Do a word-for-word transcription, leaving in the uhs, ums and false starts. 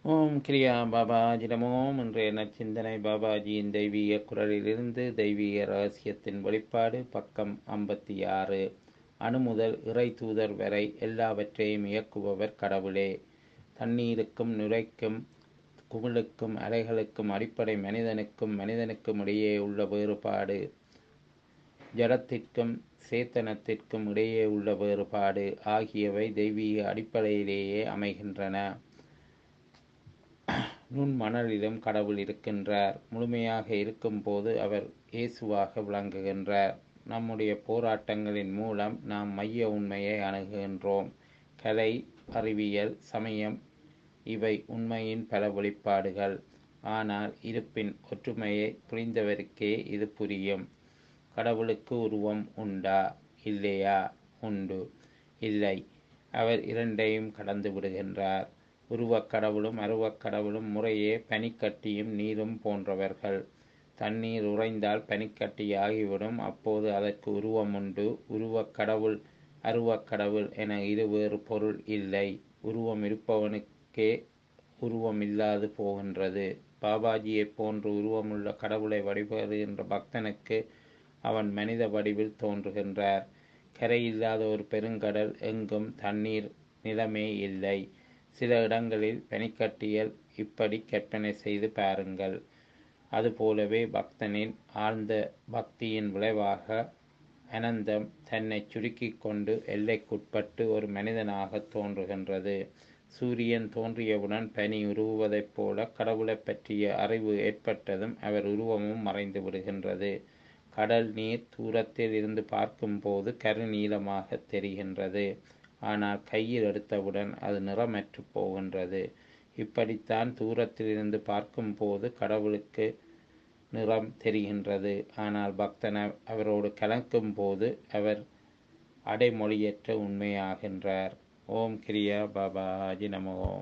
ஓம் கிரியா பாபாஜி நமோம். இன்றைய நற்சிந்தனை பாபாஜியின் தெய்வீக குரலிலிருந்து தெய்வீக ரகசியத்தின் வெளிப்பாடு, பக்கம் ஐம்பத்தி ஆறு. அணு முதல் இறை தூதர் வரை எல்லாவற்றையும் இயக்குபவர் கடவுளே. தண்ணீருக்கும் நுரைக்கும் குமிழுக்கும் அலைகளுக்கும் அடிப்படை மனிதனுக்கும் மனிதனுக்கும் இடையே உள்ள வேறுபாடு, ஜடத்திற்கும் சேத்தனத்திற்கும் இடையே உள்ள வேறுபாடு ஆகியவை தெய்வீக அடிப்படையிலேயே அமைகின்றன. நுண் மணலிலும் கடவுள் இருக்கின்றார். முழுமையாக இருக்கும்போது அவர் இயேசுவாக விளங்குகின்றார். நம்முடைய போராட்டங்களின் மூலம் நாம் மைய உண்மையை அணுகுகின்றோம். கலை, அறிவியல், சமயம் இவை உண்மையின் பல வெளிப்பாடுகள். ஆனால் இருப்பின் ஒற்றுமையை புரிந்தவருக்கே இது புரியும். கடவுளுக்கு உருவம் உண்டா? இல்லையா? உண்டு. இல்லை. அவர் இரண்டையும் கடந்து விடுகின்றார். உருவக் கடவுளும் அருவக் கடவுளும் முறையே பனிக்கட்டியும் நீரும் போன்றவர்கள். தண்ணீர் உறைந்தால் பனிக்கட்டி ஆகிவிடும். அப்போது அதற்கு உருவம் உண்டு. உருவக் கடவுள் அருவக் கடவுள் என இருவேறு பொருள் இல்லை. உருவம் இருப்பவனுக்கே உருவம் இல்லாது போகின்றது. பாபாஜியைப் போன்று உருவமுள்ள கடவுளை வழிபடுகின்ற பக்தனுக்கு அவன் மனித வடிவில் தோன்றுகின்றார். கரையில்லாத ஒரு பெருங்கடல், எங்கும் தண்ணீர் நிலமே இல்லை. சில இடங்களில் பனிக்கட்டியல். இப்படி கற்பனை செய்து பாருங்கள். அதுபோலவே பக்தனின் ஆழ்ந்த பக்தியின் விளைவாக அனந்தம் தன்னை சுருக்கி கொண்டு எல்லைக்குட்பட்டு ஒரு மனிதனாக தோன்றுகின்றது. சூரியன் தோன்றியவுடன் பனி உருவுவதைப் போல கடவுளை பற்றிய அறிவு ஏற்பட்டதும் அவர் உருவமும் மறைந்து விடுகின்றது. கடல் நீர் தூரத்தில் இருந்து பார்க்கும்போது கருநீலமாக தெரிகின்றது. ஆனால் கையில் எடுத்தவுடன் அது நிறமற்று போகின்றது. இப்படித்தான் தூரத்தில் இருந்து பார்க்கும்போது கடவுளுக்கு நிறம் தெரிகின்றது. ஆனால் பக்தன் அவரோடு கலக்கும் போது அவர் அடைமொழியற்ற உண்மையாகின்றார். ஓம் கிரியா பாபாஜி நமோ.